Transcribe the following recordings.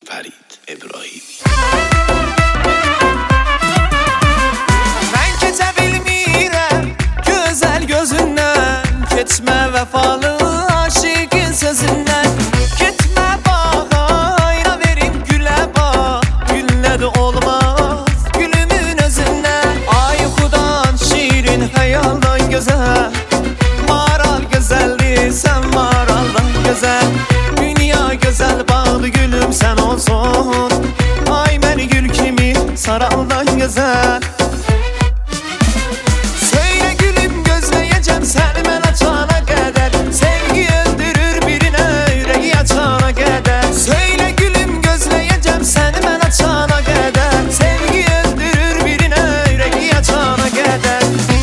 Farid İbrahimi. Ben keçə bilmirəm gözəl gözündən, keçmə vəfalı aşiqin sözündən. Getmə bağayla verim gülə bax, güllə də olmaz gülümün özündən. Ay xudan şirin xəyaldan gözəl, maral gözəldir sən maraldan gözəl. Dünya gözəl bağlı gülüm sən olsun, ay məni gül kimi saraldan gözəl. Söyle gülüm gözləyəcəm səni mən açana qədər, sevgi öldürür birinə ürəyi açana qədər. Söyle gülüm gözləyəcəm səni mən açana qədər, sevgi öldürür birinə ürəyi açana qədər.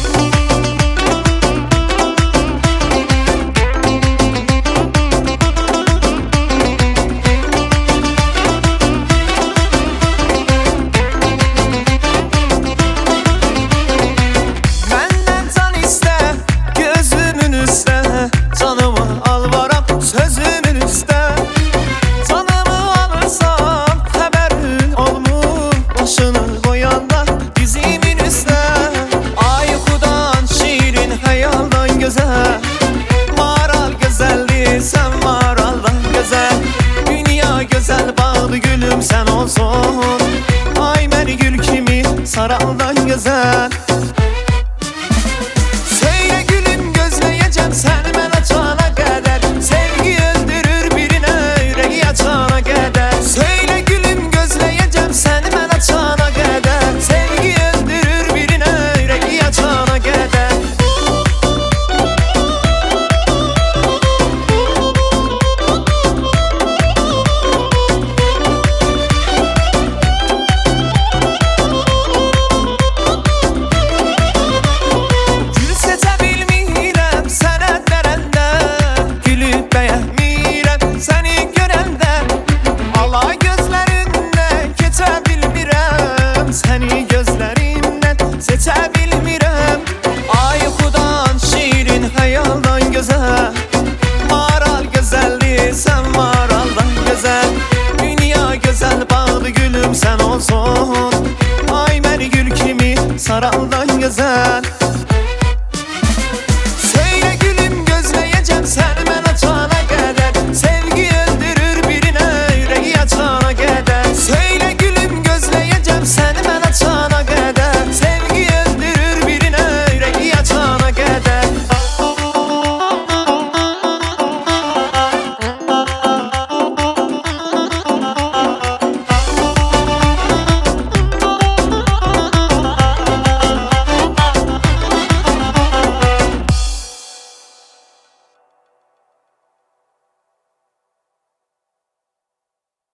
Maral gözəldir sən maraldan gözəl. Dünya gözəl bağlı gülüm sən olsun, ay məni gül kimi saraldan gözəl.